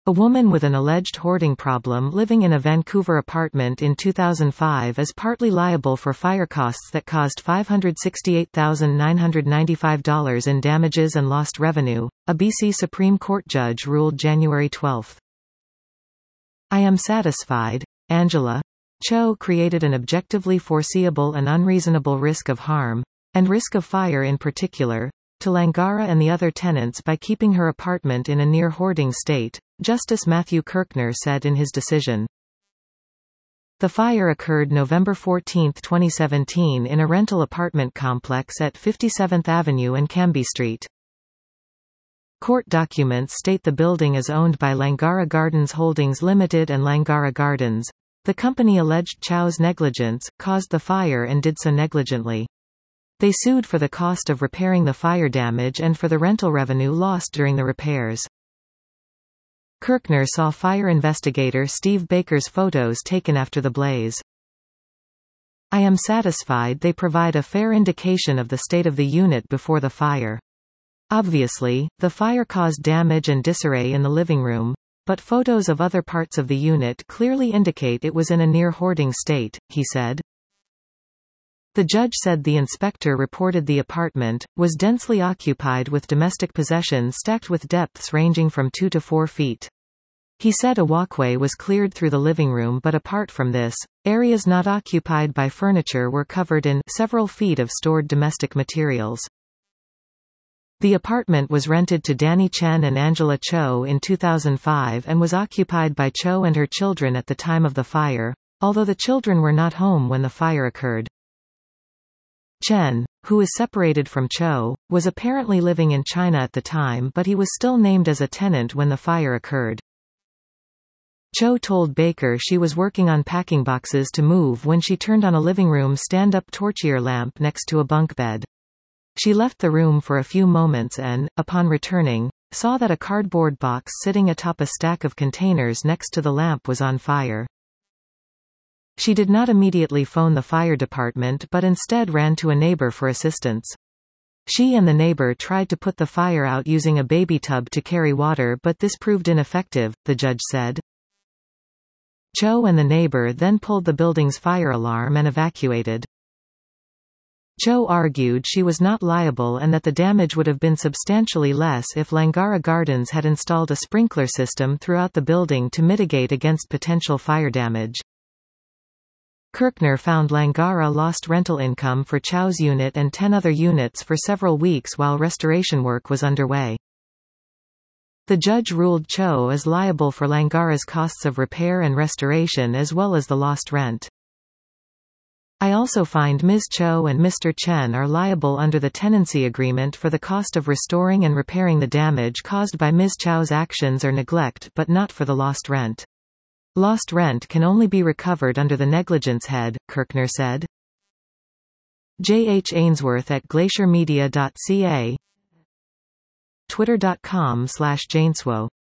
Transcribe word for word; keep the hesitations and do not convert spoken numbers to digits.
A woman with an alleged hoarding problem living in a Vancouver apartment in two thousand five is partly liable for fire costs that caused five hundred sixty-eight thousand nine hundred ninety-five dollars in damages and lost revenue, a B C Supreme Court judge ruled January twelfth. I am satisfied. Angela Cho created an objectively foreseeable and unreasonable risk of harm, and risk of fire in particular, to Langara and the other tenants by keeping her apartment in a near-hoarding state, Justice Matthew Kirkner said in his decision. The fire occurred November fourteenth twenty seventeen in a rental apartment complex at fifty-seventh Avenue and Cambie Street. Court documents state the building is owned by Langara Gardens Holdings Limited and Langara Gardens. The company alleged Chow's negligence caused the fire and did so negligently. They sued for the cost of repairing the fire damage and for the rental revenue lost during the repairs. Kirkner saw fire investigator Steve Baker's photos taken after the blaze. I am satisfied they provide a fair indication of the state of the unit before the fire. Obviously, the fire caused damage and disarray in the living room, but photos of other parts of the unit clearly indicate it was in a near-hoarding state, he said. The judge said the inspector reported the apartment was densely occupied with domestic possessions stacked with depths ranging from two to four feet. He said a walkway was cleared through the living room, but apart from this, areas not occupied by furniture were covered in several feet of stored domestic materials. The apartment was rented to Danny Chen and Angela Cho in two thousand five and was occupied by Cho and her children at the time of the fire, although the children were not home when the fire occurred. Chen, who is separated from Cho, was apparently living in China at the time, but he was still named as a tenant when the fire occurred. Cho told Baker she was working on packing boxes to move when she turned on a living room stand-up torchlight lamp next to a bunk bed. She left the room for a few moments and, upon returning, saw that a cardboard box sitting atop a stack of containers next to the lamp was on fire. She did not immediately phone the fire department but instead ran to a neighbor for assistance. She and the neighbor tried to put the fire out using a baby tub to carry water, but this proved ineffective, the judge said. Cho and the neighbor then pulled the building's fire alarm and evacuated. Cho argued she was not liable and that the damage would have been substantially less if Langara Gardens had installed a sprinkler system throughout the building to mitigate against potential fire damage. Kirkner found Langara lost rental income for Chow's unit and ten other units for several weeks while restoration work was underway. The judge ruled Cho is liable for Langara's costs of repair and restoration as well as the lost rent. I also find Miz Cho and Mister Chen are liable under the tenancy agreement for the cost of restoring and repairing the damage caused by Miz Chow's actions or neglect, but not for the lost rent. Lost rent can only be recovered under the negligence head, Kirkner said. J H Ainsworth at glacier media dot c a, twitter dot com slash Janeswo